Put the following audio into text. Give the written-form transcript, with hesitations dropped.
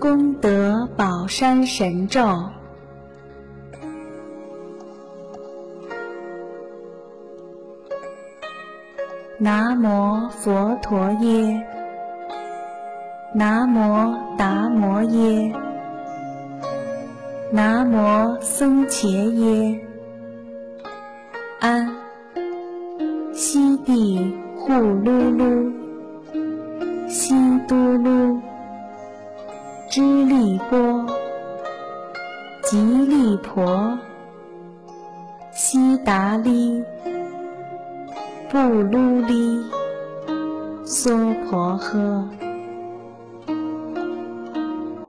功德宝山神咒。南无佛陀耶，南无达摩耶，南无僧伽耶。安，悉地护噜噜，悉都噜，支利波，吉利婆，悉达利，布噜利，娑婆诃。